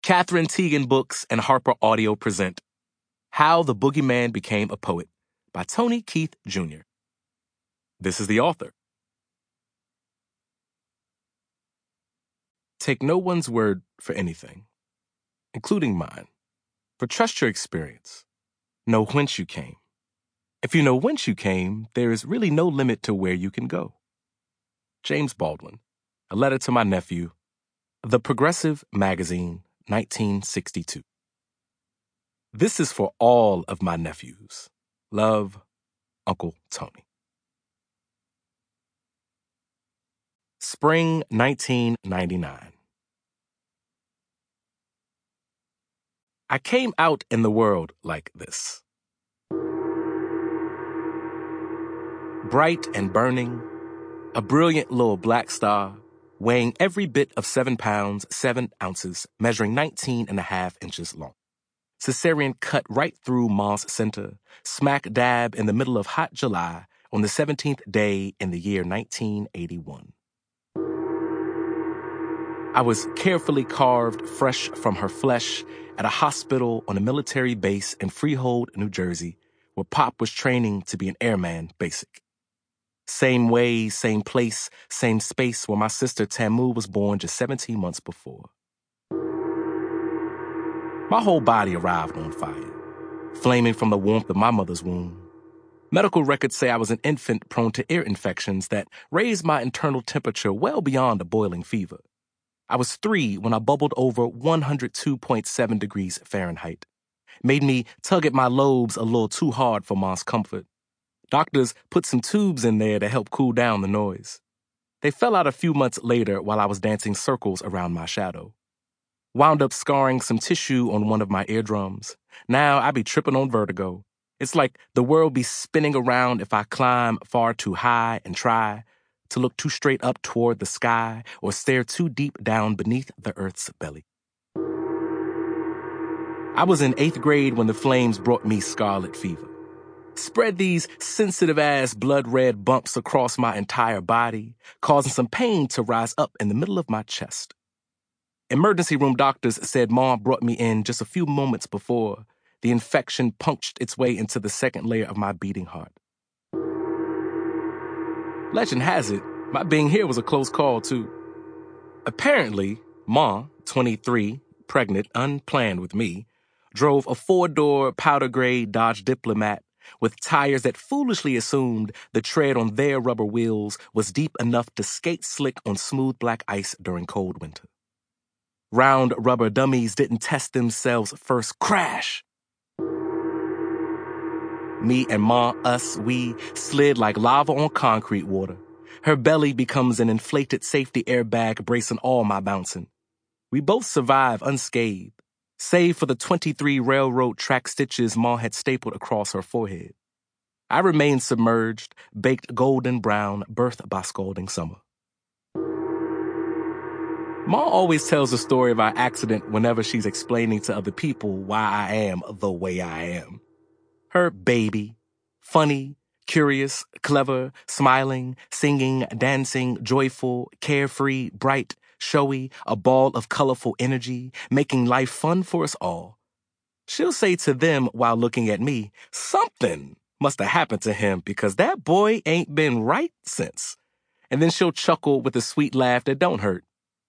Catherine Teagan Books and Harper Audio present How the Boogeyman Became a Poet by Tony Keith Jr. This is the author. Take no one's word for anything, including mine, but trust your experience. Know whence you came. If you know whence you came, there is really no limit to where you can go. James Baldwin, A Letter to My Nephew, The Progressive Magazine, 1962. This is for all of my nephews. Love, Uncle Tony. Spring 1999. I came out in the world like this. Bright and burning, a brilliant little black star, weighing every bit of 7 pounds, 7 ounces, measuring 19.5 inches long. Cesarean cut right through Moss Center, smack dab in the middle of hot July on the 17th day in the year 1981. I was carefully carved fresh from her flesh at a hospital on a military base in Freehold, New Jersey, where Pop was training to be an airman basic. Same way, same place, same space where my sister Tamu was born just 17 months before. My whole body arrived on fire, flaming from the warmth of my mother's womb. Medical records say I was an infant prone to ear infections that raised my internal temperature well beyond a boiling fever. I was 3 when I bubbled over 102.7 degrees Fahrenheit. Made me tug at my lobes a little too hard for Mom's comfort. Doctors put some tubes in there to help cool down the noise. They fell out a few months later while I was dancing circles around my shadow. Wound up scarring some tissue on one of my eardrums. Now I be tripping on vertigo. It's like the world be spinning around if I climb far too high and try to look too straight up toward the sky or stare too deep down beneath the earth's belly. I was in 8th grade when the flames brought me scarlet fever. Spread these sensitive-ass blood-red bumps across my entire body, causing some pain to rise up in the middle of my chest. Emergency room doctors said Mom brought me in just a few moments before the infection punctured its way into the second layer of my beating heart. Legend has it, my being here was a close call, too. Apparently, Ma, 23, pregnant, unplanned with me, drove a 4-door powder gray Dodge Diplomat with tires that foolishly assumed the tread on their rubber wheels was deep enough to skate slick on smooth black ice during cold winter. Round rubber dummies didn't test themselves first. Crash! Me and Ma, we slid like lava on concrete water. Her belly becomes an inflated safety airbag bracing all my bouncing. We both survive unscathed, save for the 23 railroad track stitches Ma had stapled across her forehead. I remain submerged, baked golden brown, birthed by scalding summer. Ma always tells the story of our accident whenever she's explaining to other people why I am the way I am. Her baby, funny, curious, clever, smiling, singing, dancing, joyful, carefree, bright, showy, a ball of colorful energy, making life fun for us all. She'll say to them while looking at me, something must have happened to him because that boy ain't been right since. And then she'll chuckle with a sweet laugh that don't hurt.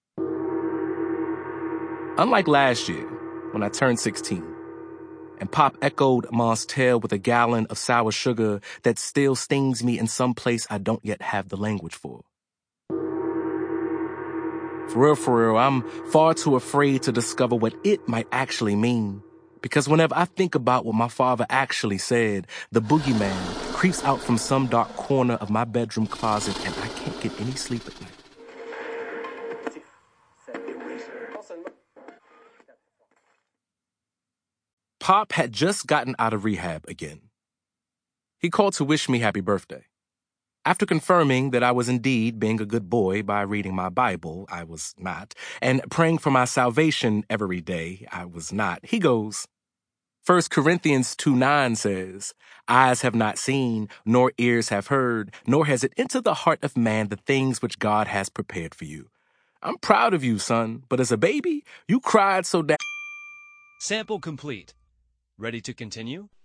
Unlike last year, when I turned 16, and Pop echoed Ma's tale with a gallon of sour sugar that still stings me in some place I don't yet have the language for. For real, I'm far too afraid to discover what it might actually mean, because whenever I think about what my father actually said, the boogeyman creeps out from some dark corner of my bedroom closet and I can't get any sleep at night. Pop had just gotten out of rehab again. He called to wish me happy birthday. After confirming that I was indeed being a good boy by reading my Bible, I was not, and praying for my salvation every day, I was not, he goes, 1 Corinthians 2:9 says, eyes have not seen, nor ears have heard, nor has it entered the heart of man the things which God has prepared for you. I'm proud of you, son, but as a baby, you cried so Sample complete. Ready to continue?